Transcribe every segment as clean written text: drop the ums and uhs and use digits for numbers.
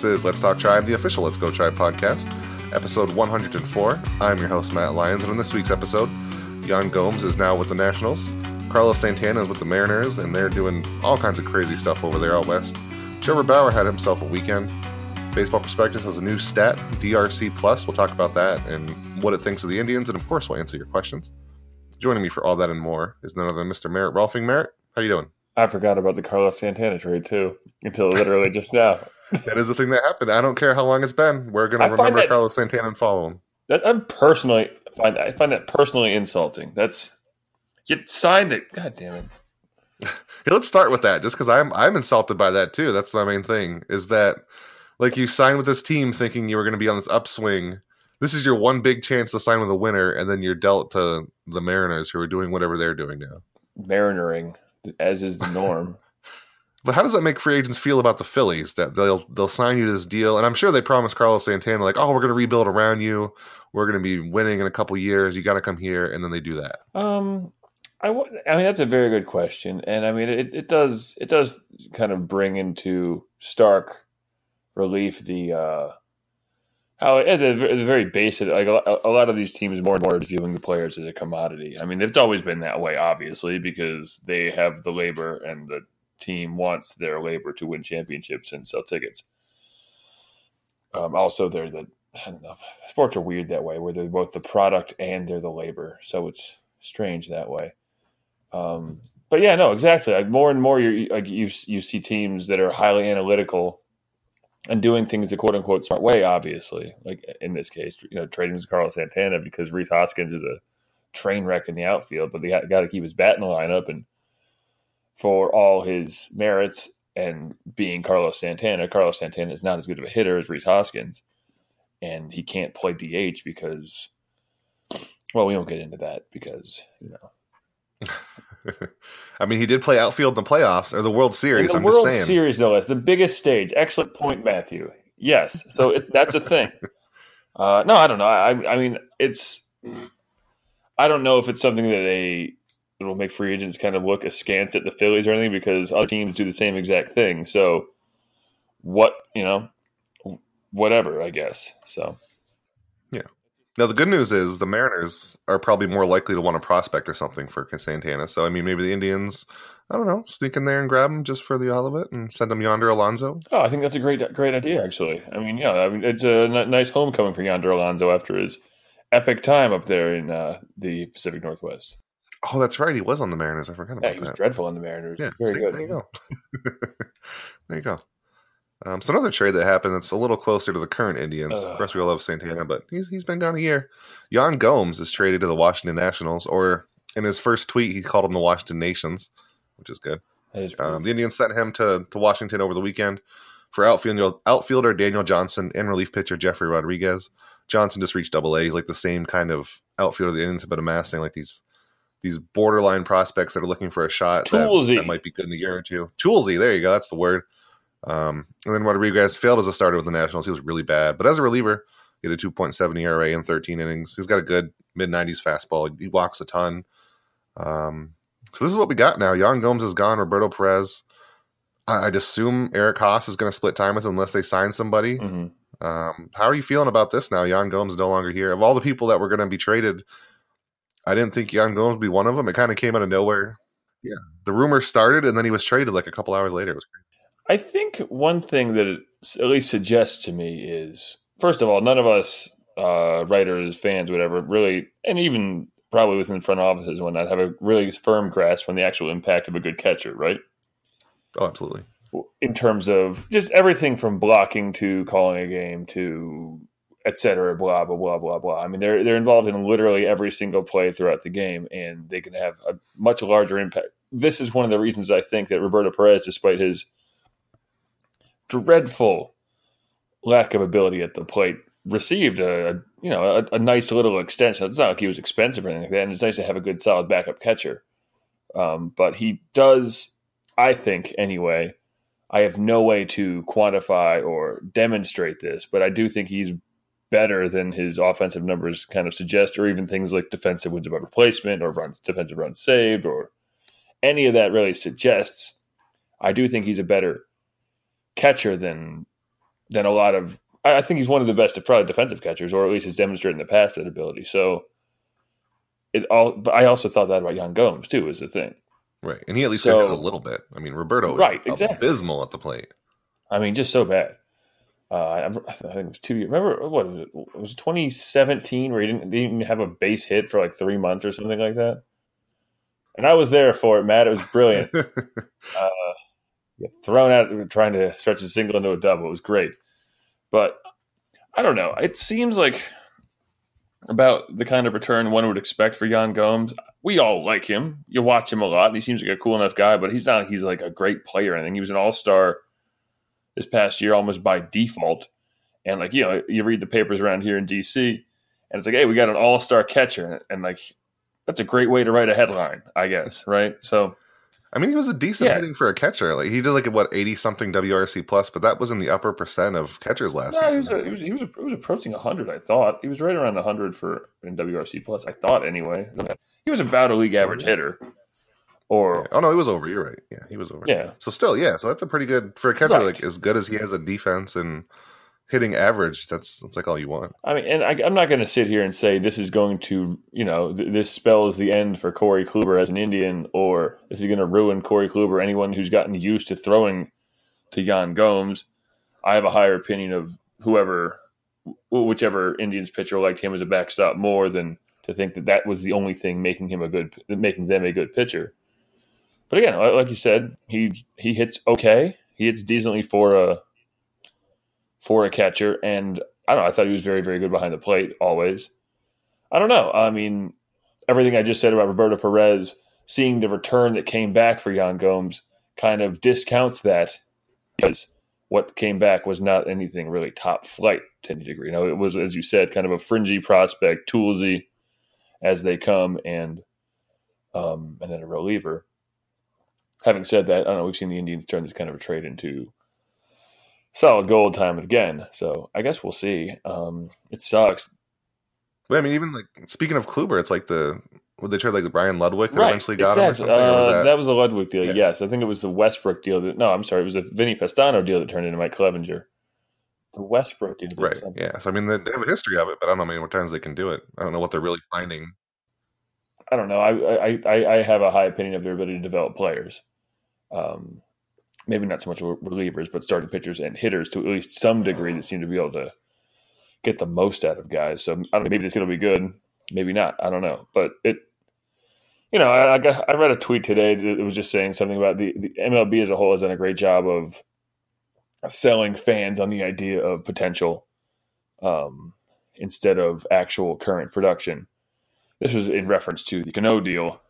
This is Let's Talk Tribe, the official Let's Go Tribe podcast, episode 104. I'm your host, Matt Lyons, and in this week's episode, Yan Gomes is now with the Nationals, Carlos Santana is with the Mariners, and they're doing all kinds of crazy stuff over there out west. Trevor Bauer had himself a weekend. Baseball Prospectus has a new stat, DRC Plus. We'll talk about that and what it thinks of the Indians, and of course, we'll answer your questions. Joining me for all that and more is none other than Mr. Merritt Rolfing. Merritt, how you doing? I forgot about the Carlos Santana trade, too, until literally just now. That is the thing that happened. I don't care how long it's been. We're going to remember Carlos Santana and follow him. I find that personally insulting. You signed it. God damn it. Hey, let's start with that, just because I'm insulted by that, too. That's my main thing, is that like you signed with this team thinking you were going to be on this upswing. This is your one big chance to sign with a winner, and then you're dealt to the Mariners, who are doing whatever they're doing now. Marinering, as is the norm. But how does that make free agents feel about the Phillies, that they'll sign you to this deal? And I'm sure they promised Carlos Santana, like, oh, we're going to rebuild around you. We're going to be winning in a couple years. You got to come here, and then they do that. I mean, that's a very good question, and I mean, it does kind of bring into stark relief the how at the very basic, like a lot of these teams more and more viewing the players as a commodity. I mean, it's always been that way, obviously, because they have the labor and the team wants their labor to win championships and sell tickets. Also, I don't know, sports are weird that way, where they're both the product and they're the labor, so it's strange that way. But yeah, no, exactly. Like more and more, you see teams that are highly analytical and doing things the quote unquote smart way. Obviously, like in this case, trading Carlos Santana because Rhys Hoskins is a train wreck in the outfield, but they got to keep his bat in the lineup. And for all his merits and being Carlos Santana is not as good of a hitter as Rhys Hoskins, and he can't play DH because, well, we won't get into that because I mean, he did play outfield in the playoffs or the World Series. In the World Series, though, that's the biggest stage. Excellent point, Matthew. Yes, so that's a thing. No, I don't know. I mean, I don't know if it's something that it'll make free agents kind of look askance at the Phillies or anything, because other teams do the same exact thing. So, whatever, I guess. So, yeah. Now, the good news is the Mariners are probably more likely to want a prospect or something for Santana. So, I mean, maybe the Indians, I don't know, sneak in there and grab him just for the all of it and send him Yonder Alonso. Oh, I think that's a great idea, actually. I mean, it's a nice homecoming for Yonder Alonso after his epic time up there in the Pacific Northwest. Oh, that's right. He was on the Mariners. I forgot about that. He was dreadful on the Mariners. Yeah, very good. There you go. There you go. So another trade that happened that's a little closer to the current Indians. Of course, we all love Santana, but he's been gone a year. Yan Gomes is traded to the Washington Nationals, or in his first tweet, he called them the Washington Nations, which is good. That is the Indians sent him to Washington over the weekend for outfielder Daniel Johnson and relief pitcher Jeffrey Rodriguez. Johnson just reached Double-A. He's like the same kind of outfielder the Indians have been amassing, like these borderline prospects that are looking for a shot that might be good in a year or two. Toolsy, there you go. That's the word. And then Rodriguez failed as a starter with the Nationals. He was really bad. But as a reliever, he had a 2.7 ERA in 13 innings. He's got a good mid-90s fastball. He walks a ton. So this is what we got now. Yan Gomes is gone. Roberto Perez. I'd assume Eric Haas is going to split time with him unless they sign somebody. Mm-hmm. How are you feeling about this now? Yan Gomes is no longer here. Of all the people that were going to be traded, I didn't think Yan Gomes would be one of them. It kind of came out of nowhere. Yeah. The rumor started, and then he was traded like a couple hours later. It was crazy. I think one thing that it at least suggests to me is, first of all, none of us writers, fans, whatever, really, and even probably within front offices and whatnot, have a really firm grasp on the actual impact of a good catcher, right? Oh, absolutely. In terms of just everything from blocking to calling a game to et cetera, blah, blah, blah, blah, blah. I mean, they're involved in literally every single play throughout the game, and they can have a much larger impact. This is one of the reasons I think that Roberto Perez, despite his dreadful lack of ability at the plate, received a nice little extension. It's not like he was expensive or anything like that, and it's nice to have a good solid backup catcher. But he does, I think anyway, I have no way to quantify or demonstrate this, but I do think he's better than his offensive numbers kind of suggest, or even things like defensive wins above replacement or defensive runs saved or any of that really suggests. I do think he's a better catcher than than a lot of. I think he's one of the best, probably defensive catchers, or at least has demonstrated in the past that ability. So but I also thought that about Yan Gomes too. Is the thing, right? And he at least hit a little bit. I mean, Roberto was abysmal at the plate. I mean, just so bad. I think it was 2 years. Remember what was it? Was it 2017 where he didn't even have a base hit for like 3 months or something like that? And I was there for it, Matt. It was brilliant. Thrown out trying to stretch a single into a double. It was great. But I don't know. It seems like about the kind of return one would expect for Yan Gomes. We all like him. You watch him a lot. And he seems like a cool enough guy, but he's not. He's like a great player. I think he was an all-star this past year almost by default. And like, you read the papers around here in DC and it's like, hey, we got an all-star catcher. And like, that's a great way to write a headline, I guess. Right. So, I mean, he was a decent hitting for a catcher. Like he did 80 something WRC plus, but that was in the upper percent of catchers last season. He was approaching 100. I thought he was right around 100 in WRC plus. I thought anyway. He was about a league average hitter. Or oh no, he was over. You're right. Yeah, he was over. Yeah. So still, so that's a pretty good for a catcher. Right. Like as good as he has a defense and hitting average, that's like all you want. I mean, and I'm not going to sit here and say this is going to, this spells the end for Corey Kluber as an Indian, or this is going to ruin Corey Kluber, anyone who's gotten used to throwing to Yan Gomes. I have a higher opinion of whichever Indians pitcher liked him as a backstop more than to think that was the only thing making them a good pitcher. But again, like you said, he hits okay. He hits decently for a catcher, and I don't know. I thought he was very, very good behind the plate always. I don't know. I mean, everything I just said about Roberto Perez, seeing the return that came back for Yan Gomes kind of discounts that because what came back was not anything really top flight to any degree. It was, as you said, kind of a fringy prospect, toolsy as they come, and then a reliever. Having said that, I don't know. We've seen the Indians turn this kind of a trade into solid gold time and again. So I guess we'll see. It sucks. Well, I mean, even like speaking of Kluber, it's like would they trade like the Brian Ludwig that eventually got him or something? That was the Ludwig deal. Yeah. Yes, I think it was the Westbrook deal. It was a Vinny Pastano deal that turned into Mike Clevenger. The Westbrook deal, right? Something. Yeah. So I mean, they have a history of it, but I don't know how many more times they can do it. I don't know what they're really finding. I don't know. I have a high opinion of their ability to develop players. Maybe not so much relievers, but starting pitchers and hitters to at least some degree that seem to be able to get the most out of guys. So I don't know, maybe it's going to be good, maybe not. I don't know, but I read a tweet today that it was just saying something about the MLB as a whole has done a great job of selling fans on the idea of potential instead of actual current production. This was in reference to the Cano deal.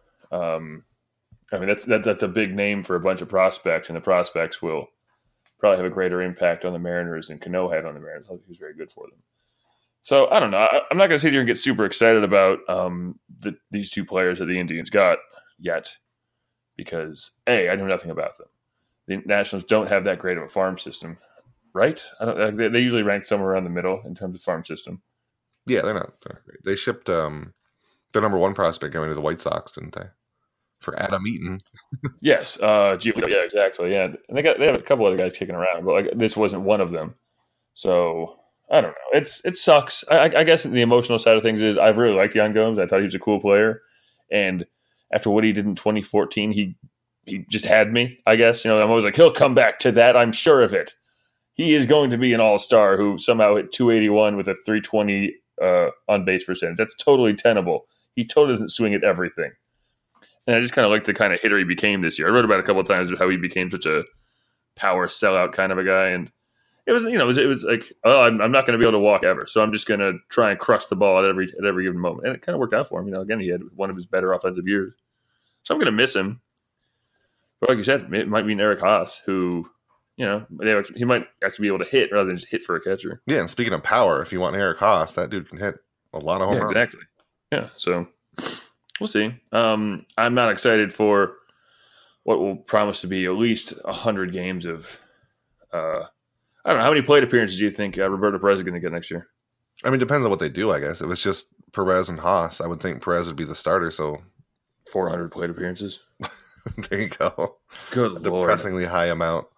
I mean, that's a big name for a bunch of prospects, and the prospects will probably have a greater impact on the Mariners than Cano had on the Mariners. I think he was very good for them. So I don't know. I'm not going to sit here and get super excited about these two players that the Indians got yet because, A, I know nothing about them. The Nationals don't have that great of a farm system, right? They usually rank somewhere around the middle in terms of farm system. Yeah, they're not. They shipped their number one prospect going to the White Sox, didn't they? For Adam Eaton. Yes. Yeah, exactly. Yeah. And they have a couple other guys kicking around, but this wasn't one of them. So I don't know. It sucks. I guess the emotional side of things is I really liked Yan Gomes. I thought he was a cool player. And after what he did in 2014, he just had me, I guess. I'm always like, he'll come back to that. I'm sure of it. He is going to be an all-star who somehow hit 281 with a 320 on base percentage. That's totally tenable. He totally doesn't swing at everything. And I just kind of like the kind of hitter he became this year. I wrote about it a couple of times how he became such a power sellout kind of a guy. And it was, it was like, oh, I'm not going to be able to walk ever. So I'm just going to try and crush the ball at every given moment. And it kind of worked out for him. Again, he had one of his better offensive years. So I'm going to miss him. But like you said, it might be Eric Haas who, he might actually be able to hit rather than just hit for a catcher. Yeah. And speaking of power, if you want Eric Haas, that dude can hit a lot of home runs. Exactly. Yeah. So we'll see. I'm not excited for what will promise to be at least 100 games of I don't know. How many plate appearances do you think Roberto Perez is going to get next year? I mean, it depends on what they do, I guess. If it's just Perez and Haas, I would think Perez would be the starter. So 400 plate appearances. There you go. Good Lord. Depressingly high amount.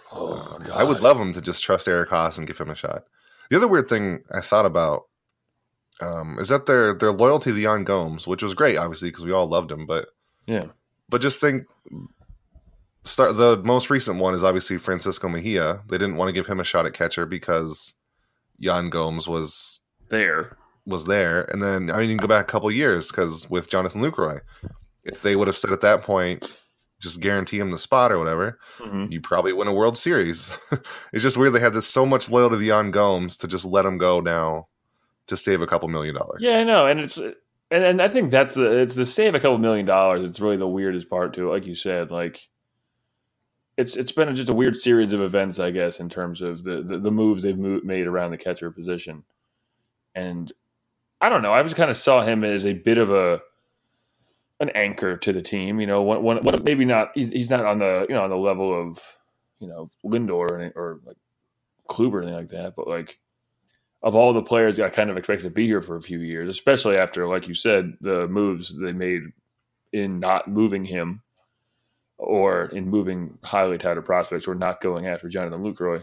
Oh, God. I would love him to just trust Eric Haas and give him a shot. The other weird thing I thought about is that their loyalty to Jan Gomes, which was great, obviously, because we all loved him. But just think, the most recent one is obviously Francisco Mejia. They didn't want to give him a shot at catcher because Jan Gomes was there. And then, I mean, you can go back a couple years, because with Jonathan Lucroy, if they would have said at that point, just guarantee him the spot or whatever, you probably win a World Series. It's just weird they had this so much loyalty to Jan Gomes to just let him go now to save a couple $1 million. Yeah, I know, and and I think it's the save a couple $1 million. It's really the weirdest part to it, like you said. Like it's been just a weird series of events, I guess, in terms of the moves they've made around the catcher position. And I don't know. I just kind of saw him as a bit of an anchor to the team. You know, one maybe not. He's not on the on the level of Lindor or like Kluber or anything like that. But like of all the players, I kind of expected to be here for a few years, especially after, like you said, the moves they made in not moving him or in moving highly touted prospects or not going after Jonathan Lucroy.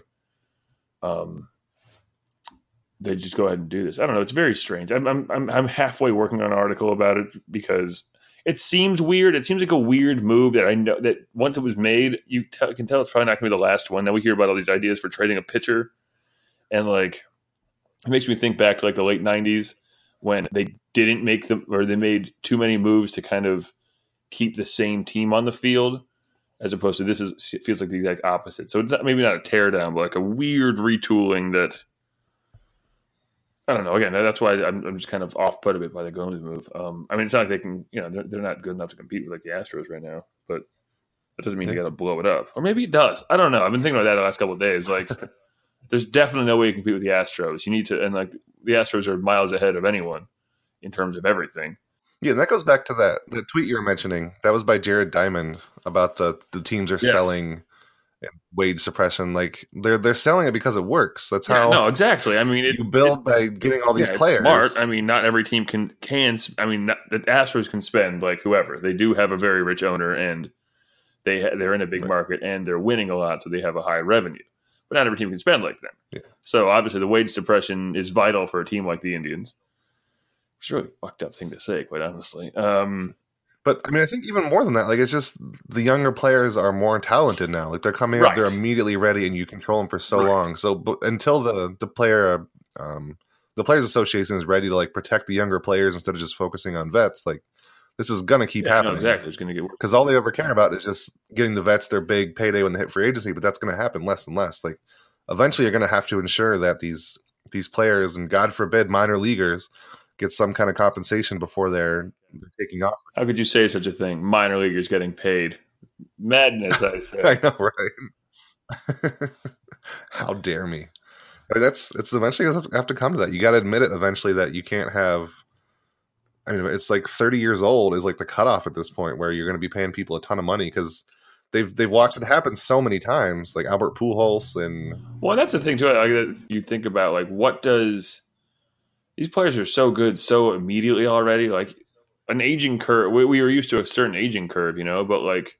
They just go ahead and do this. I don't know. It's very strange. I'm halfway working on an article about it because it seems weird. It seems like a weird move that I know that once it was made, you can tell it's probably not going to be the last one. Now we hear about all these ideas for trading a pitcher, and like it makes me think back to like the late '90s when they didn't make they made too many moves to kind of keep the same team on the field, as opposed to it feels like the exact opposite. So it's maybe not a tear down, but like a weird retooling that. I don't know. Again, that's why I'm just kind of off put a bit by the Gomes move. I mean, it's not like they can, they're not good enough to compete with like the Astros right now, but that doesn't mean they got to blow it up. Or maybe it does. I don't know. I've been thinking about that the last couple of days. Like, there's definitely no way you compete with the Astros. You need to, and like the Astros are miles ahead of anyone in terms of everything. Yeah, and that goes back to the tweet you were mentioning. That was by Jared Diamond about the teams are selling wage suppression. Like they're selling it because it works. That's how. No, exactly. I mean, you build by getting all these players. Smart. I mean, not every team can. I mean, the Astros can spend like whoever. They do have a very rich owner, and they're in a big market, and they're winning a lot, so they have a high revenue. But not every team can spend like them. Yeah. So obviously, the wage suppression is vital for a team like the Indians. It's a really fucked up thing to say, quite honestly. But I mean, I think even more than that, like it's just the younger players are more talented now. Like they're coming up, they're immediately ready, and you control them for so long. So until the players association is ready to like protect the younger players instead of just focusing on vets, like this is gonna keep happening. No, exactly, it's gonna get worse because all they ever care about is just getting the vets their big payday when they hit free agency. But that's gonna happen less and less. Like eventually, you're gonna have to ensure that these players and God forbid minor leaguers get some kind of compensation before they're taking off. How could you say such a thing? Minor leaguers getting paid. Madness, I say. I know, right? How dare me? I mean, it's eventually going to have to come to that. You got to admit it eventually that you can't have. I mean, it's like 30 years old is like the cutoff at this point where you're going to be paying people a ton of money because they've watched it happen so many times, like Albert Pujols and. Well, that's the thing too. Like you think about like what does. These players are so good so immediately already. Like an aging curve, we were used to a certain aging curve, but like,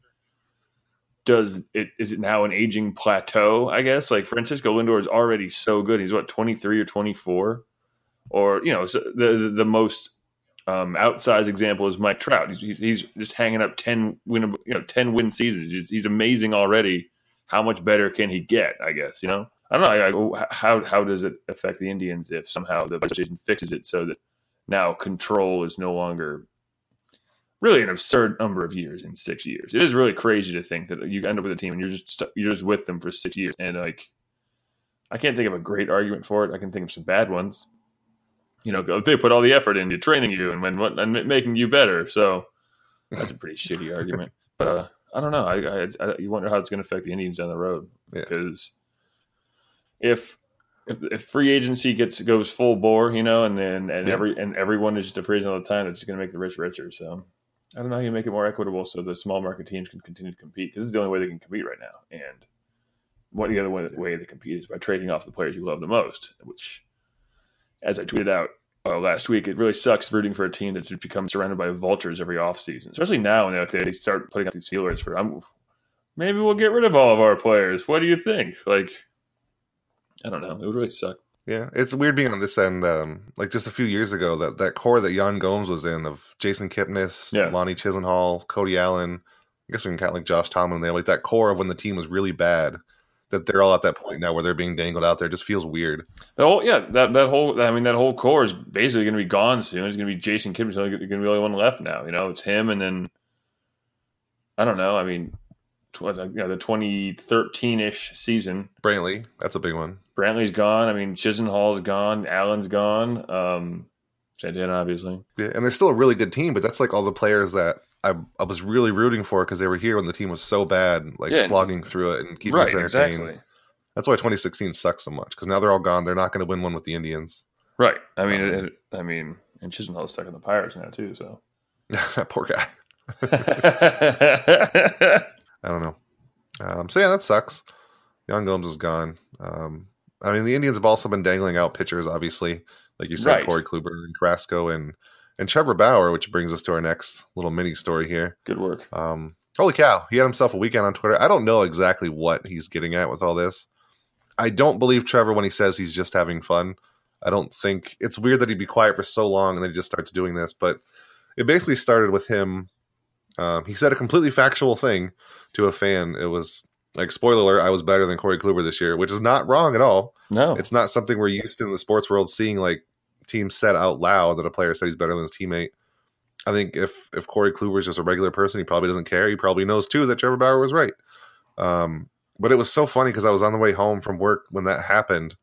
is it now an aging plateau? I guess like Francisco Lindor is already so good. He's 23 or 24, or so the most outsized example is Mike Trout. He's just hanging up 10 win seasons. He's amazing already. How much better can he get? I guess I don't know. How does it affect the Indians if somehow the legislation fixes it so that now control is no longer really an absurd number of years in 6 years? It is really crazy to think that you end up with a team and you're just with them for 6 years. And like, I can't think of a great argument for it. I can think of some bad ones. They put all the effort into training you and making you better. So that's a pretty shitty argument. But I don't know. I you wonder how it's going to affect the Indians down the road because. If free agency goes full bore, and everyone is just a free agent all the time, it's just going to make the rich richer. So I don't know how you make it more equitable so the small market teams can continue to compete because this is the only way they can compete right now. And the other way they compete is by trading off the players you love the most. Which, as I tweeted out last week, it really sucks rooting for a team that just becomes surrounded by vultures every offseason, especially now when they start putting out these feelers for. maybe we'll get rid of all of our players. What do you think? Like, I don't know. It would really suck. Yeah, it's weird being on this end. Like just a few years ago, that core that Jan Gomes was in of Jason Kipnis, Lonnie Chisenhall, Cody Allen. I guess we can count like Josh Tomlin. They like that core of when the team was really bad. That they're all at that point now where they're being dangled out there. It just feels weird. That whole core is basically going to be gone soon. It's going to be Jason Kipnis. Going to be the only one left now. It's him, and then I don't know. I mean, the 2013-ish season. Brantley, that's a big one. Brantley's gone. I mean, Chisenhall's gone. Allen's gone. Santana, obviously. Yeah, and they're still a really good team, but that's like all the players that I was really rooting for because they were here when the team was so bad, slogging through it and keeping us entertained. Exactly. That's why 2016 sucks so much because now they're all gone. They're not going to win one with the Indians. Right. I mean, and Chisenhall's stuck in the Pirates now too. So that poor guy. I don't know. So yeah, that sucks. Jan Gomes is gone. I mean, the Indians have also been dangling out pitchers, obviously, like you said, right. Corey Kluber and Carrasco and Trevor Bauer, which brings us to our next little mini story here. Good work. Holy cow. He had himself a weekend on Twitter. I don't know exactly what he's getting at with all this. I don't believe Trevor when he says he's just having fun. I don't think it's weird that he'd be quiet for so long and then he just starts doing this, but it basically started with him. He said a completely factual thing to a fan. It was like, spoiler alert, I was better than Corey Kluber this year, which is not wrong at all. No. It's not something we're used to in the sports world, seeing like teams said out loud that a player said he's better than his teammate. I think if Corey Kluber is just a regular person, he probably doesn't care. He probably knows too that Trevor Bauer was right. But it was so funny because I was on the way home from work when that happened.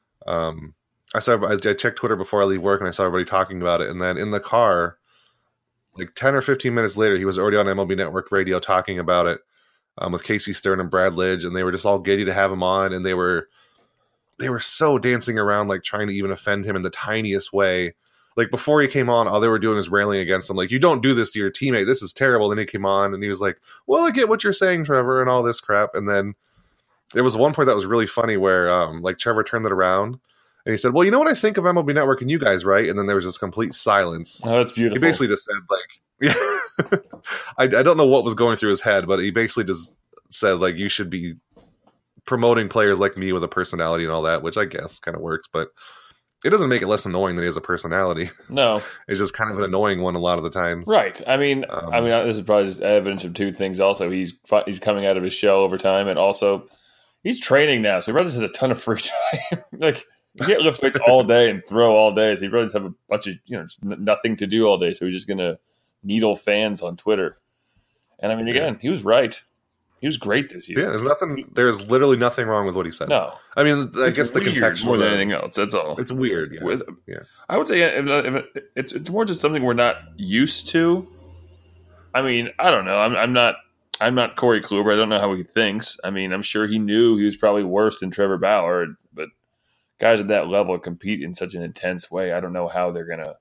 I checked Twitter before I leave work and I saw everybody talking about it. And then in the car, like 10 or 15 minutes later, he was already on MLB Network radio talking about it with Casey Stern and Brad Lidge, and they were just all giddy to have him on, and they were so dancing around, like trying to even offend him in the tiniest way. Like before he came on, all they were doing was railing against him, like, you don't do this to your teammate. This is terrible. Then he came on, and he was like, well, I get what you're saying, Trevor, and all this crap. And then there was one point that was really funny where like Trevor turned it around, and he said, well, you know what I think of MLB Network and you guys, right? And then there was this complete silence. Oh, that's beautiful. He basically just said, like, yeah, I don't know what was going through his head, but he basically just said, like, you should be promoting players like me with a personality and all that, which I guess kind of works, but it doesn't make it less annoying that he has a personality. No. It's just kind of an annoying one a lot of the times. Right. I mean, this is probably just evidence of two things also. He's coming out of his shell over time, and also he's training now, so he probably has a ton of free time. Like, you can't lift weights all day and throw all day, so he probably just have a bunch of, just nothing to do all day, so he's just going to needle fans on Twitter. And I mean, again, he was right. He was great this year. Yeah, there's literally nothing wrong with what he said. No. I mean, I guess the contextual more than anything else, that's all. It's weird. Yeah. I would say it's more just something we're not used to. I mean, I don't know. I'm not Corey Kluber. I don't know how he thinks. I mean, I'm sure he knew he was probably worse than Trevor Bauer, but guys at that level compete in such an intense way. I don't know how they're going to,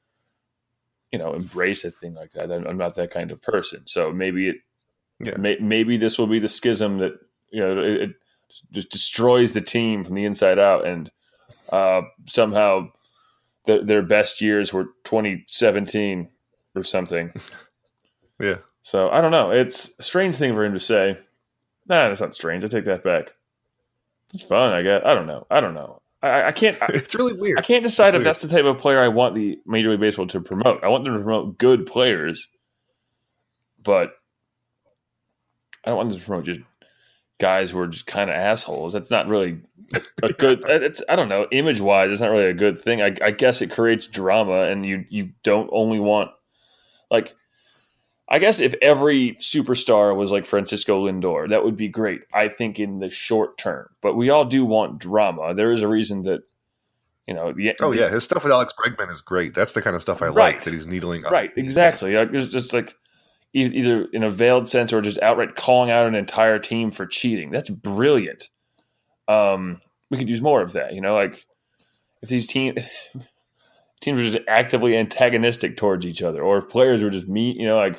embrace a thing like that. I'm not that kind of person. So maybe maybe this will be the schism that, it just destroys the team from the inside out. And somehow their best years were 2017 or something. Yeah. So I don't know. It's a strange thing for him to say. Nah, that's not strange. I take that back. It's fun, I guess. I don't know. I can't. It's really weird. I can't decide if that's the type of player I want the Major League Baseball to promote. I want them to promote good players, but I don't want them to promote just guys who are just kind of assholes. That's not really a good. I don't know. Image wise, it's not really a good thing. I guess it creates drama, and you don't only want like. I guess if every superstar was like Francisco Lindor, that would be great, I think, in the short term. But we all do want drama. There is a reason that, his stuff with Alex Bregman is great. That's the kind of stuff I like, that he's needling up. Right, exactly. It's just like either in a veiled sense or just outright calling out an entire team for cheating. That's brilliant. We could use more of that. Like if these teams were just actively antagonistic towards each other, or if players were just mean,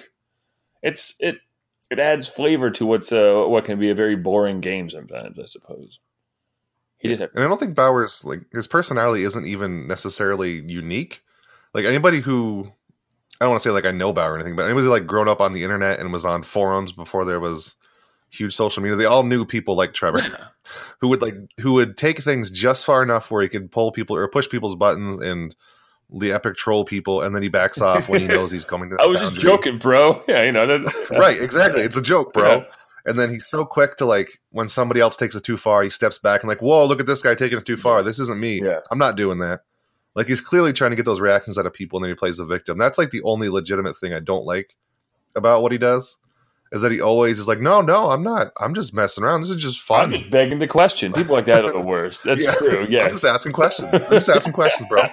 it adds flavor to what can be a very boring game sometimes, I suppose. And I don't think Bauer's his personality isn't even necessarily unique. Like anybody who, I don't want to say I know Bauer or anything, but anybody who grown up on the internet and was on forums before there was huge social media. They all knew people like Trevor who would take things just far enough where he could pull people or push people's buttons and the epic troll people, and then he backs off when he knows he's coming to. I was just joking, bro. Yeah, right, exactly. It's a joke, bro. Yeah. And then he's so quick to like when somebody else takes it too far, he steps back and like, whoa, look at this guy taking it too far. This isn't me. Yeah. I'm not doing that. Like he's clearly trying to get those reactions out of people, and then he plays the victim. That's like the only legitimate thing I don't like about what he does. Is that he always is like, no, I'm not. I'm just messing around. This is just fun. I'm just begging the question. People like that are the worst. That's true. Yeah, I'm just asking questions. Bro.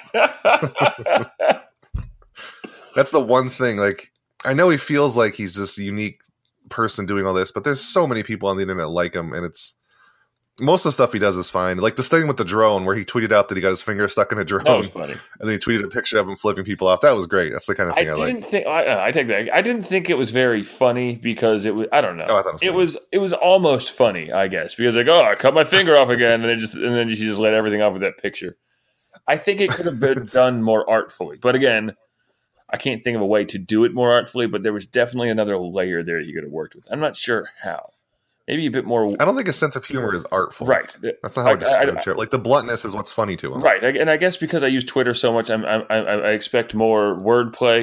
That's the one thing. Like, I know he feels like he's this unique person doing all this, but there's so many people on the internet like him, and it's most of the stuff he does is fine. Like this thing with the drone where he tweeted out that he got his finger stuck in a drone. That was funny. And then he tweeted a picture of him flipping people off. That was great. That's the kind of thing I like. I take that. I didn't think it was very funny because it was. I don't know. Oh, I thought it was almost funny, I guess, because like, oh, I cut my finger off again, and then she just let everything off with that picture. I think it could have been done more artfully, but again, I can't think of a way to do it more artfully. But there was definitely another layer there you could have worked with. I'm not sure how. Maybe a bit more. I don't think his sense of humor is artful. Right. That's not how I describe it. Like the bluntness is what's funny to him. Right. And I guess because I use Twitter so much, I expect more wordplay.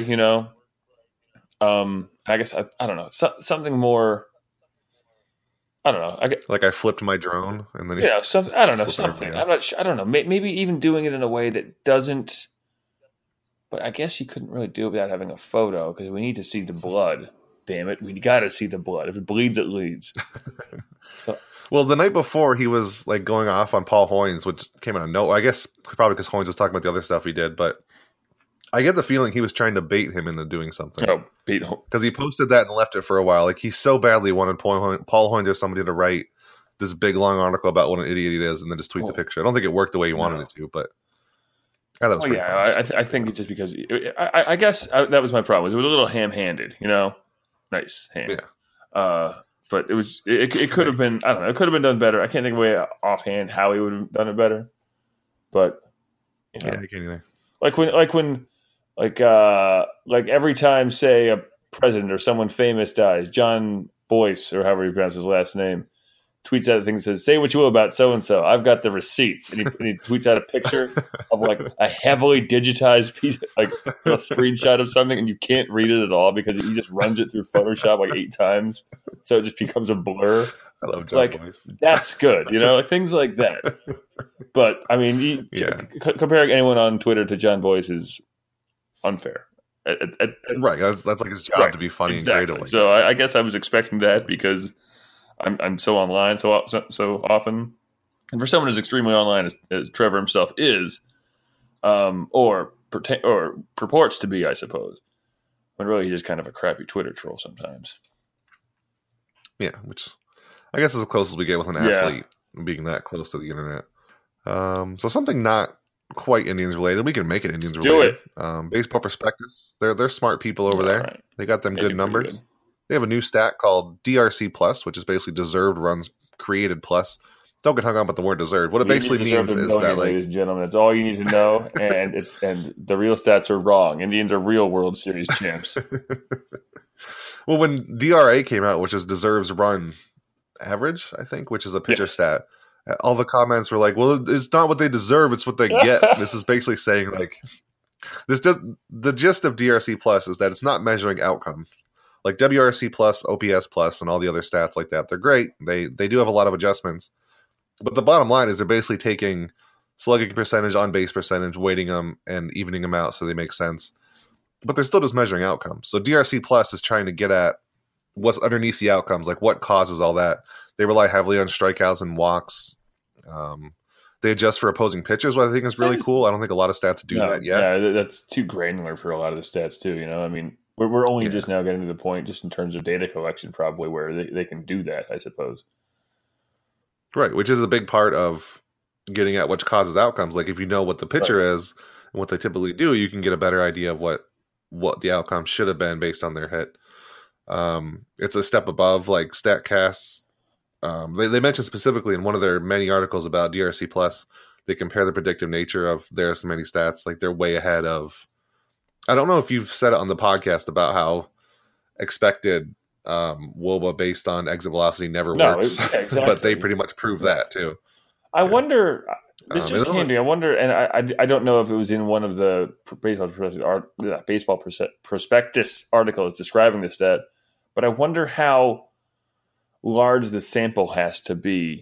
I guess I don't know, something more. I don't know. I flipped my drone and then I don't know, something. I'm not sure. I don't know. Maybe even doing it in a way that doesn't. But I guess you couldn't really do it without having a photo because we need to see the blood. Damn it, we got to see the blood. If it bleeds, it leads. Well, the night before, he was like going off on Paul Hoynes, which came out of nowhere. I guess probably because Hoynes was talking about the other stuff he did, but I get the feeling he was trying to bait him into doing something. Oh, bait him. Because he posted that and left it for a while. Like he so badly wanted Paul Hoynes or somebody to write this big long article about what an idiot he is and then just tweet the picture. I don't think it worked the way he wanted it to, but I thought it was pretty fun. I think it's just because I guess that was my problem. It was a little ham-handed, Nice hand. Yeah. But it could have been, I don't know, it could have been done better. I can't think of a way offhand how he would have done it better. But I can't either. Like every time, say, a president or someone famous dies, John Boyce, or however you pronounce his last name, tweets out a thing that says, "Say what you will about so and so, I've got the receipts," and he tweets out a picture of like a heavily digitized piece, like a screenshot of something, and you can't read it at all because he just runs it through Photoshop like 8 times, so it just becomes a blur. I love John Boyce. That's good, things like that. But I mean, comparing anyone on Twitter to John Boyce is unfair. Right, that's like his job to be funny and creative. Like so I guess I was expecting that because I'm so online so often, and for someone who's extremely online as Trevor himself is, or purports to be, I suppose, when really he's just kind of a crappy Twitter troll sometimes. Yeah, which I guess is as close as we get with an athlete being that close to the internet. So something not quite Indians related. We can make it Indians related. Do it. Baseball Prospectus. They're smart people over there. Right. They got them good numbers. They have a new stat called DRC Plus, which is basically deserved runs created plus. Don't get hung up with the word deserved. What it basically means is that, ladies and gentlemen, that's all you need to know. And the real stats are wrong. Indians are real World Series champs. Well, when DRA came out, which is deserves run average, I think, which is a pitcher stat, all the comments were like, "Well, it's not what they deserve; it's what they get." This is basically saying like, the gist of DRC Plus is that it's not measuring outcome. Like WRC plus, OPS plus, and all the other stats like that, they're great. They do have a lot of adjustments. But the bottom line is they're basically taking slugging percentage, on-base percentage, weighting them, and evening them out so they make sense. But they're still just measuring outcomes. So DRC plus is trying to get at what's underneath the outcomes, like what causes all that. They rely heavily on strikeouts and walks. They adjust for opposing pitchers, what I think is really cool. I don't think a lot of stats do that yet. Yeah, that's too granular for a lot of the stats too. I mean, we're only just now getting to the point, just in terms of data collection, probably where they can do that, I suppose. Right, which is a big part of getting at what causes outcomes. Like if you know what the pitcher is and what they typically do, you can get a better idea of what the outcome should have been based on their hit. It's a step above like StatCast. They mentioned specifically in one of their many articles about DRC Plus, they compare the predictive nature of their so many stats. Like they're way ahead of. I don't know if you've said it on the podcast about how expected WOBA based on exit velocity never No, works, exactly. but they pretty much prove that too. I wonder. This Um, just and came to me. I wonder, and I don't know if it was in one of the baseball prospectus articles describing this stat, but I wonder how large the sample has to be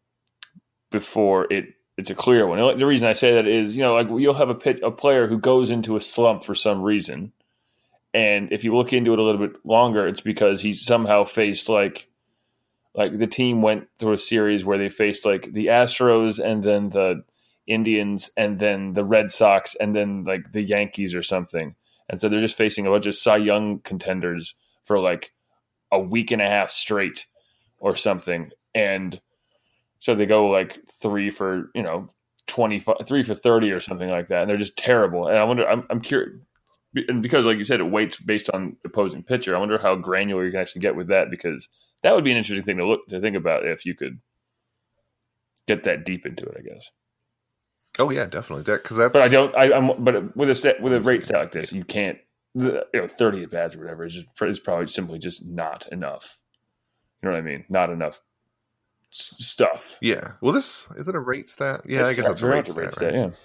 before it's a clear one. The reason I say that is, like you'll have a player who goes into a slump for some reason, and if you look into it a little bit longer, it's because he somehow faced like the team went through a series where they faced like the Astros and then the Indians and then the Red Sox and then like the Yankees or something. And so they're just facing a bunch of Cy Young contenders for like a week and a half straight or something. And so they go like 3 for, 25, 3 for 30 or something like that. And they're just terrible. And I wonder, I'm curious. And because, like you said, it weights based on opposing pitcher, I wonder how granular you can actually get with that, because that would be an interesting thing to think about if you could get that deep into it, I guess. Oh yeah, definitely. Because that's. But But with a rate stat like this, you can't. 30 at bats or whatever is probably simply just not enough. You know what I mean? Not enough stuff. Yeah. Well, is it a rate stat? Yeah, I guess it's a rate stat. Right? Yeah.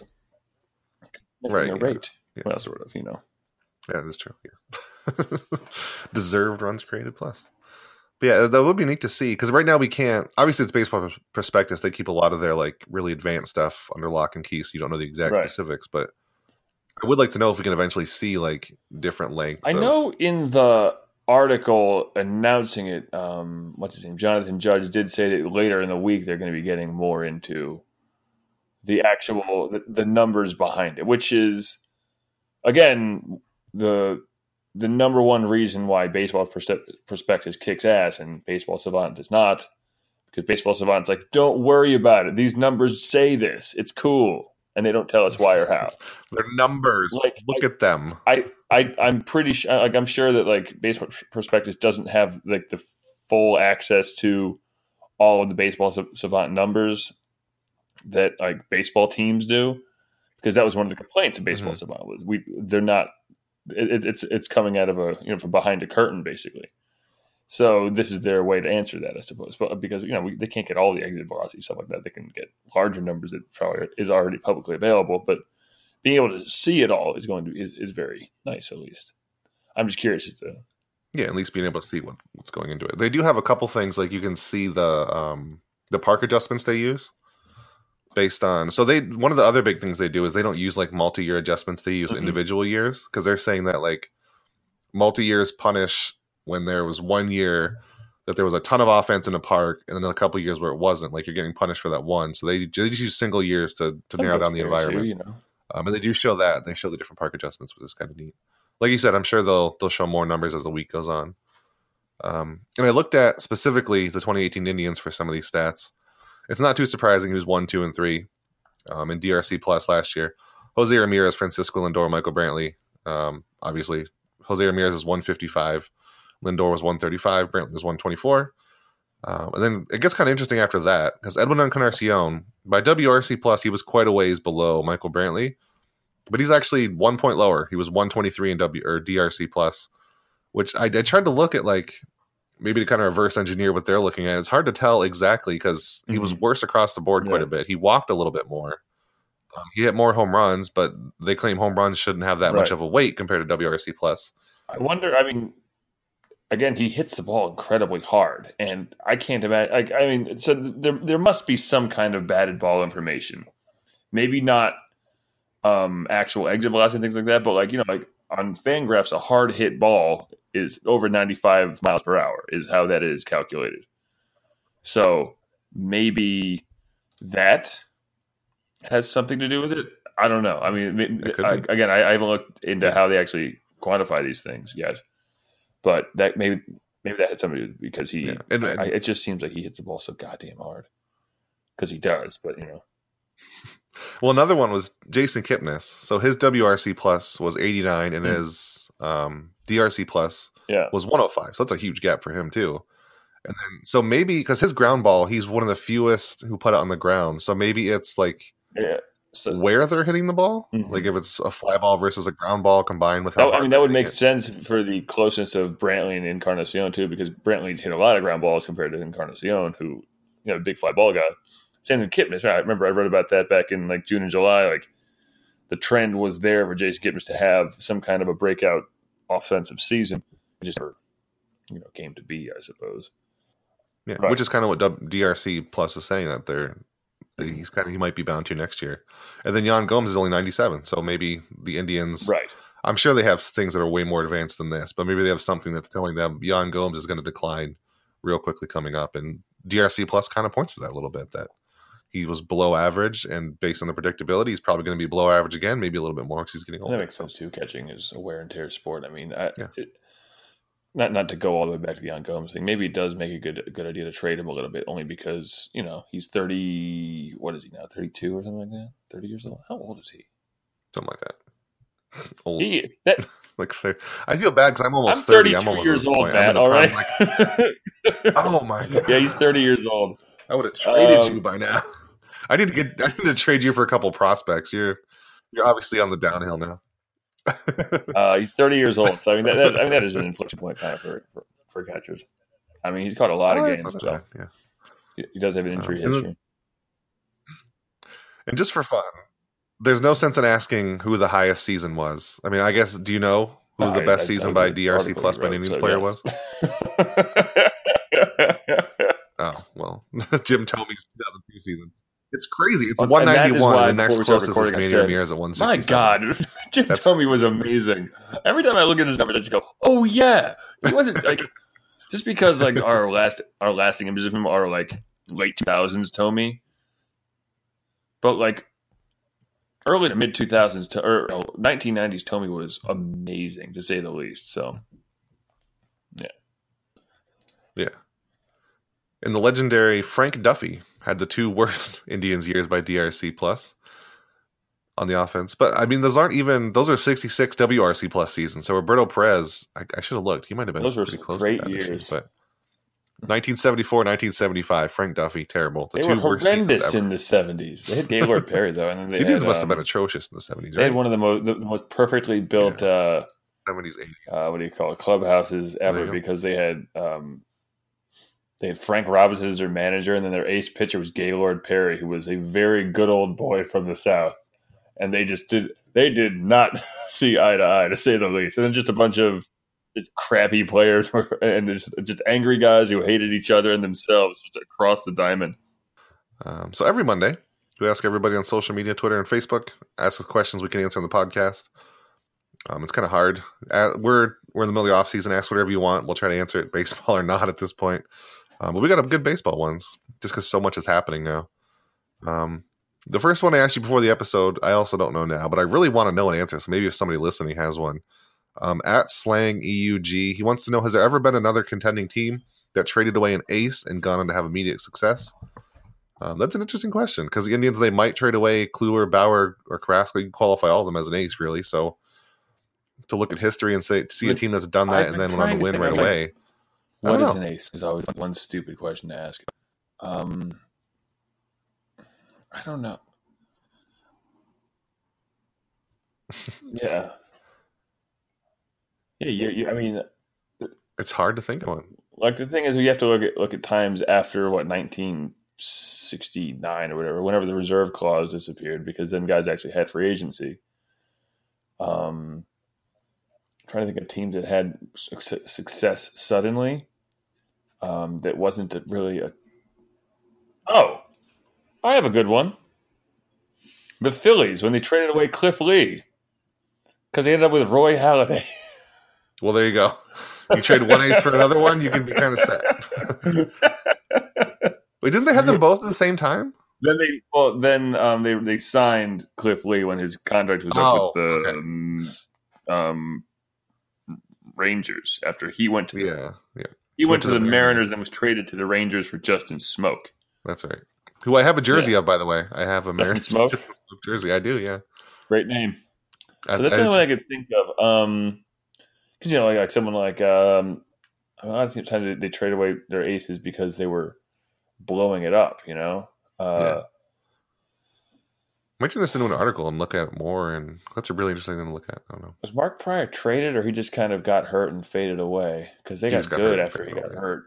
Right. A rate. Yeah. Well, sort of. Yeah, that's true. Yeah. Deserved runs created plus. But yeah, that would be neat to see, because right now we can't. Obviously, it's baseball prospectus. They keep a lot of their like really advanced stuff under lock and key, so you don't know the exact specifics. But I would like to know if we can eventually see like different lengths. I know in the article announcing it, what's his name, Jonathan Judge did say that later in the week they're going to be getting more into the actual the numbers behind it, which is again the number one reason why Baseball Prospectus kicks ass and Baseball Savant does not, because Baseball Savant's like, don't worry about it. These numbers say this. It's cool. And they don't tell us why or how. They're numbers. Look at them. I'm pretty sure, I'm sure that like Baseball Prospectus doesn't have like the full access to all of the Baseball Savant numbers that like baseball teams do, because that was one of the complaints of Baseball Savant was they're not. It's coming out of from behind a curtain, basically. So this is their way to answer that, I suppose. But because they can't get all the exit velocity stuff like that, they can get larger numbers that probably is already publicly available. But being able to see it all is very nice. At least I'm just curious as to at least being able to see what's going into it. They do have a couple things, like you can see the park adjustments they use. Based on, so one of the other big things they do is they don't use like multi-year adjustments. They use individual years, because they're saying that like multi-years punish when there was 1 year that there was a ton of offense in a park, and then a couple of years where it wasn't. Like you're getting punished for that one. So they just use single years to narrow down the environment. Too, and they do show that. They show the different park adjustments, which is kind of neat. Like you said, I'm sure they'll show more numbers as the week goes on. And I looked at specifically the 2018 Indians for some of these stats. It's not too surprising who's 1, 2, and 3 in DRC plus last year. Jose Ramirez, Francisco Lindor, Michael Brantley. Obviously, Jose Ramirez is 155. Lindor was 135. Brantley was 124. And then it gets kind of interesting after that, because Edwin Encarnacion, by WRC plus, he was quite a ways below Michael Brantley, but he's actually 1 point lower. He was 123 in DRC plus, which I tried to look at like maybe to kind of reverse engineer what they're looking at. It's hard to tell exactly, because he was worse across the board quite a bit. He walked a little bit more. He hit more home runs, but they claim home runs shouldn't have that much of a weight compared to WRC plus. I wonder. Again, he hits the ball incredibly hard, and I can't imagine. So there must be some kind of batted ball information. Maybe not actual exit velocity and things like that, but like on Fangraphs, a hard hit ball is over 95 miles per hour is how that is calculated. So maybe that has something to do with it. I don't know. I mean, I haven't looked into how they actually quantify these things yet, but that maybe that had something to do with it, because it just seems like he hits the ball so goddamn hard, because he does, but Well, another one was Jason Kipnis. So his WRC plus was 89, and his DRC plus was 105. So that's a huge gap for him too. And then, so maybe because his ground ball, he's one of the fewest who put it on the ground. So maybe it's like where they're hitting the ball. Mhm. Like if it's a fly ball versus a ground ball combined with that would make sense for the closeness of Brantley and Encarnacion too, because Brantley hit a lot of ground balls compared to Encarnacion, who a big fly ball guy. Same with Kipnis. Right? I remember I read about that back in like June and July. Like the trend was there for Jason Kipnis to have some kind of a breakout offensive season. It just came to be, I suppose. Yeah, right. Which is kind of what DRC Plus is saying, that he might be bound to next year. And then Yan Gomes is only 97, so maybe the Indians, right? I'm sure they have things that are way more advanced than this, but maybe they have something that's telling them Yan Gomes is going to decline real quickly coming up. And DRC Plus kind of points to that a little bit, that he was below average, and based on the predictability, he's probably going to be below average again, maybe a little bit more because he's getting older. That makes sense too. Catching is a wear and tear sport. I mean, not to go all the way back to the Yan Gomes thing. Maybe it does make a good idea to trade him a little bit, only because he's 30. What is he now? 32 or something like that. 30 years old. How old is he? Something like that. Old. Like 30. I feel bad because I'm almost 30. I'm almost years old, Matt. All right. Oh my god. Yeah, he's 30 years old. I would have traded you by now. I need to trade you for a couple prospects. You're obviously on the downhill now. He's 30 years old, so that is an inflection point kind of for catchers. I mean, he's caught a lot of games. So yeah. He does have an injury history. And just for fun, there's no sense in asking who the highest season was. I mean, I guess, do you know who the best season by DRC Plus by an Indians player was? Oh, well, Jim Thome's 2002 season. It's crazy. It's 191, and the next closest is Manny Ramirez at 167. My God, Jim Thome was amazing. Every time I look at his numbers, I just go, "Oh yeah." He wasn't like just because like our lasting images of him are like late 2000s Thome, but like early to mid 2000s or 1990s Thome was amazing to say the least. So, yeah. And the legendary Frank Duffy had the two worst Indians years by DRC Plus on the offense. But, I mean, those are 66 WRC Plus seasons. So Roberto Perez, I should have looked. He might have been pretty close to that years. But 1974, 1975, Frank Duffy, terrible. They were horrendous in the 70s. They had Gaylord Perry, though. And the Indians must have been atrocious in the 70s, right? They had one of the most perfectly built 70s, 80s. What do you call it? Clubhouses ever, because they had Frank Robinson as their manager, and then their ace pitcher was Gaylord Perry, who was a very good old boy from the South. And they did not see eye to eye, to say the least. And then just a bunch of crappy players and just angry guys who hated each other and themselves just across the diamond. So every Monday, we ask everybody on social media, Twitter and Facebook, ask us questions we can answer on the podcast. It's kind of hard. We're in the middle of the off season. Ask whatever you want. We'll try to answer it, baseball or not, at this point. But we got good baseball ones, just because so much is happening now. The first one I asked you before the episode, I also don't know now, but I really want to know an answer. So maybe if somebody listening has one. At Slang EUG, he wants to know, has there ever been another contending team that traded away an ace and gone on to have immediate success? That's an interesting question, because the Indians, they might trade away Kluber, Bauer, or Carrasco. You can qualify all of them as an ace, really. So to look at history and see a team that's done that and then went on to win right away. What is an ace? Is always one stupid question to ask. I don't know. Yeah. Yeah, I mean, it's hard to think of one. Like, the thing is, we have to look at times after 1969 or whatever, whenever the reserve clause disappeared, because then guys actually had free agency. Trying to think of teams that had success suddenly. That wasn't really a. Oh, I have a good one. The Phillies, when they traded away Cliff Lee, because they ended up with Roy Halladay. Well, there you go. You trade one ace for another one, you can be kind of set. Wait, didn't they have them both at the same time? Then they signed Cliff Lee when his contract was up with the Rangers after he went to he went to the Mariners and then was traded to the Rangers for Justin Smoke. That's right. Who I have a jersey of, by the way. I have a Mariners Smoke jersey. I do, yeah. Great name. So that's the only one I could think of. Because like someone like a lot of times they trade away their aces because they were blowing it up. Might turn this into an article and look at it more, and that's a really interesting thing to look at. I don't know. Was Mark Pryor traded, or he just kind of got hurt and faded away? Because they got good after he got hurt.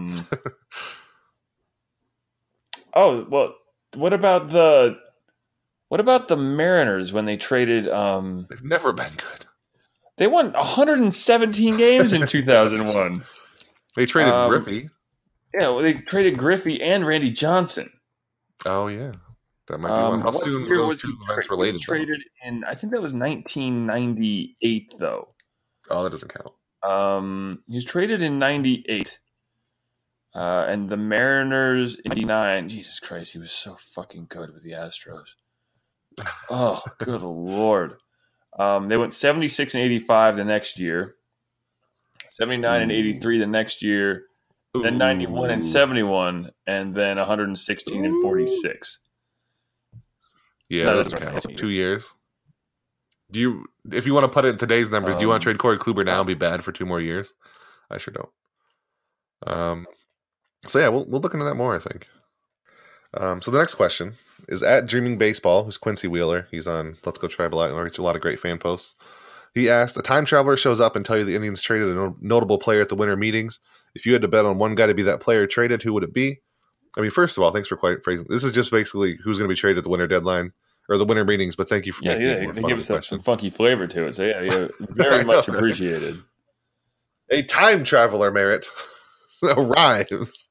Oh well, what about the Mariners when they traded? They've never been good. They won 117 games in 2001. They traded Griffey. Yeah, well, they traded Griffey and Randy Johnson. Oh yeah, that might be one. How soon were those two events related? Traded in, I think that was 1998, though. Oh, that doesn't count. He was traded in 98. And the Mariners in 99. Jesus Christ, he was so fucking good with the Astros. Oh, good Lord. They went 76 and 85 the next year, 79 and 83 the next year, then 91 and 71, and then 116 and 46. Yeah, that doesn't count. 2 years. If you want to put it in today's numbers, do you want to trade Corey Kluber now and be bad for 2 more years? I sure don't. So yeah, we'll look into that more, I think. So the next question is at Dreaming Baseball, who's Quincy Wheeler. He's on Let's Go Tribe a lot. He writes a lot of great fan posts. He asked, a time traveler shows up and tell you the Indians traded a notable player at the winter meetings. If you had to bet on one guy to be that player traded, who would it be? I mean, first of all, thanks for phrasing. This is just basically who's going to be traded at the winter deadline or the winter meetings, but thank you for making it more fun. They give us some funky flavor to it. So yeah, very much appreciated. A time traveler, Merritt, arrives.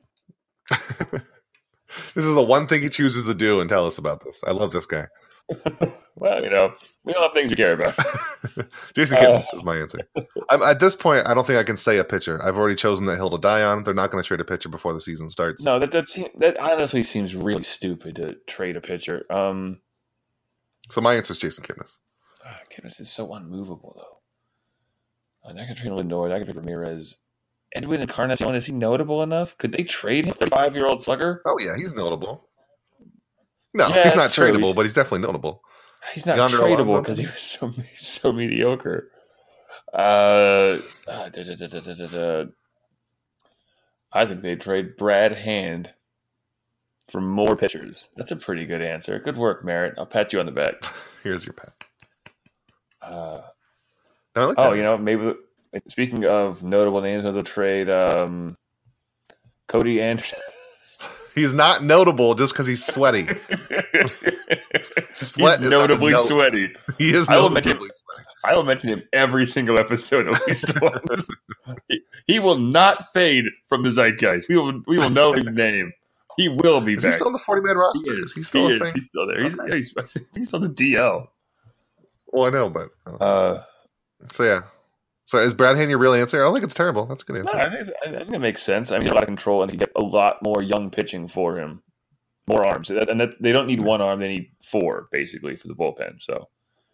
This is the one thing he chooses to do and tell us about this. I love this guy. Well, we all have things we care about. Jason Kipnis is my answer. At this point, I don't think I can say a pitcher. I've already chosen that hill to die on. They're not going to trade a pitcher before the season starts. No, that honestly seems really stupid to trade a pitcher. So my answer is Jason Kipnis. Kipnis is so unmovable, though. I'm not going to trade Lindor. I'm not going to trade Ramirez. Edwin Encarnacion, is he notable enough? Could they trade him for a 5-year-old slugger? Oh, yeah, he's notable. No, yeah, he's not tradable, but he's definitely notable. He's not tradable because he was so mediocre. I think they'd trade Brad Hand for more pitchers. That's a pretty good answer. Good work, Merritt. I'll pat you on the back. Here's your pat. Maybe... Speaking of notable names of the trade, Cody Anderson. He's not notable just because he's sweaty. He's notably sweaty. He is notably sweaty. I will mention him every single episode at least once. He will not fade from the zeitgeist. We will know his name. He will be back. He's still on the 40-man roster. He's still a thing. He's still there. He's on the DL. Well, I know, but so yeah. So is Brad Hand your real answer? I don't think it's terrible. That's a good answer. No, I think it makes sense. I mean, a lot of control, and you get a lot more young pitching for him, more arms, and they don't need one arm; they need 4 basically for the bullpen. So,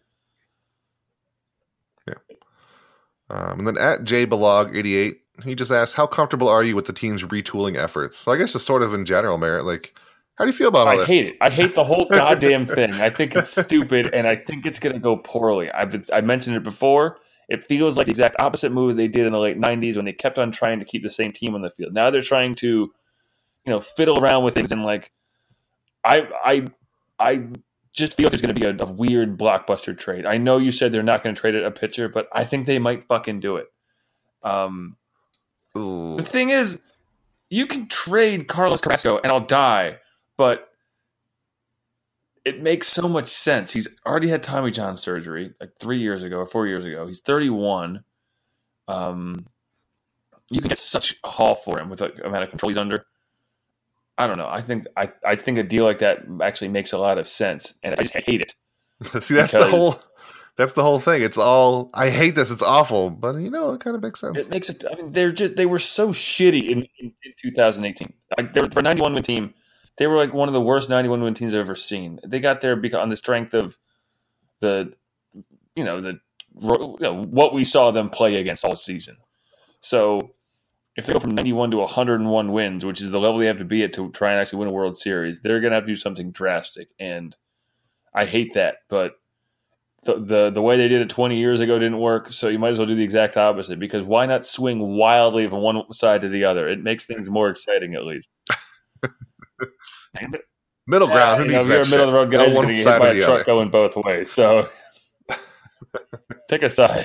yeah. And then at JBelog88, he just asked, "How comfortable are you with the team's retooling efforts?" So I guess just sort of in general, Merritt, like, how do you feel about all this? I hate it. I hate the whole goddamn thing. I think it's stupid, and I think it's going to go poorly. I mentioned it before. It feels like the exact opposite move they did in the late 90s when they kept on trying to keep the same team on the field. Now they're trying to, fiddle around with things, and I just feel there's going to be a weird blockbuster trade. I know you said they're not going to trade a pitcher, but I think they might fucking do it. The thing is, you can trade Carlos Carrasco and I'll die, but it makes so much sense. He's already had Tommy John surgery like 3 years ago or 4 years ago. He's 31. You can get such a haul for him with the amount of control he's under. I don't know. I think a deal like that actually makes a lot of sense, and I just hate it. See, that's the whole thing. It's all, I hate this. It's awful, but it kind of makes sense. It makes it. I mean, they were so shitty in 2018. Like they were for a 91 win team. They were like one of the worst 91 win teams I've ever seen. They got there on the strength of what we saw them play against all season. So if they go from 91 to 101 wins, which is the level they have to be at to try and actually win a World Series, they're going to have to do something drastic. And I hate that, but the way they did it 20 years ago didn't work. So you might as well do the exact opposite, because why not swing wildly from one side to the other? It makes things more exciting, at least. Middle ground. Who You know, needs if you're that a middle of the road guy, shit? he's On going one to get hit side by or a the truck other. going both ways. So pick a side.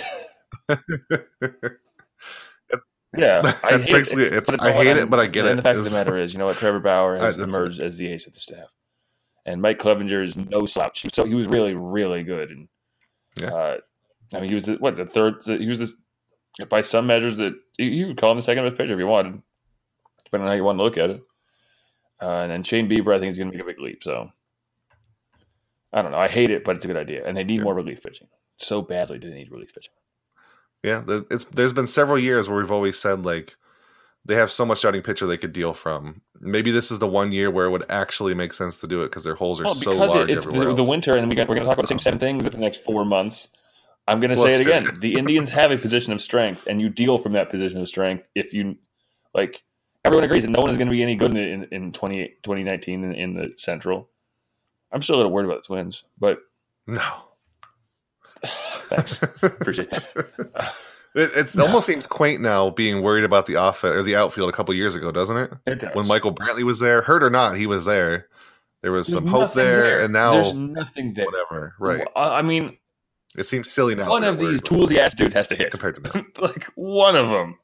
Yeah, I That's hate basically it. I hate it, but I get it. And the fact of the matter is, you know what? Trevor Bauer has That's emerged as the ace of the staff, and Mike Clevenger is no slouch. So he was really, really good. And Yeah. I mean, he was the third. He was this by some measures that you would call him the second best pitcher if you wanted, depending on how you want to look at it. And then Shane Bieber, I think, is going to make a big leap. So I don't know. I hate it, but it's a good idea, and they need more relief pitching. So badly do they need relief pitching. Yeah, there's been several years where we've always said like they have so much starting pitcher they could deal from. Maybe this is the one year where it would actually make sense to do it because their holes are so large it's everywhere else. the winter, and we're going to talk about the same 7 things for the next 4 months. I'm going to say it again. The Indians have a position of strength, and you deal from that position of strength. If you like, everyone agrees that no one is going to be any good in 2019 in the Central. I'm still a little worried about the Twins, but no. Thanks. Appreciate that. It almost seems quaint now being worried about the offense or the outfield a couple years ago, doesn't it? It does. When Michael Brantley was there, hurt or not, he was there. There was some hope there, and now there's nothing there. Whatever, right? I mean, it seems silly now. One of these toolsy ass dudes has to hit compared to now. like one of them.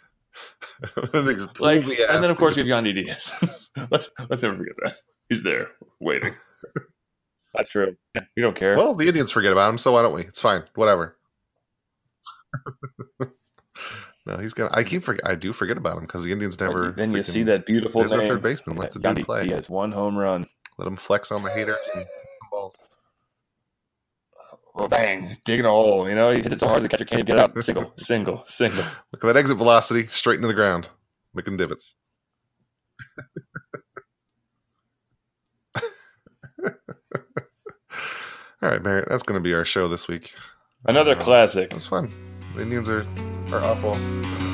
And then of course we have Yandy Diaz. let's never forget that he's there waiting. That's true. We don't care. Well, the Indians forget about him, so why don't we? It's fine. Whatever. No, he's gonna. I do forget about him because the Indians never. Then you see that beautiful name. There's our third baseman. Let the dude play. He has 1 home run. Let him flex on the haters and balls. Well, bang, digging a hole. You know, he hits it so hard the catcher can't get up. Single. Look at that exit velocity, straight into the ground, making divots. All right, Barrett, that's going to be our show this week. Another classic. It was fun. The Indians are awful.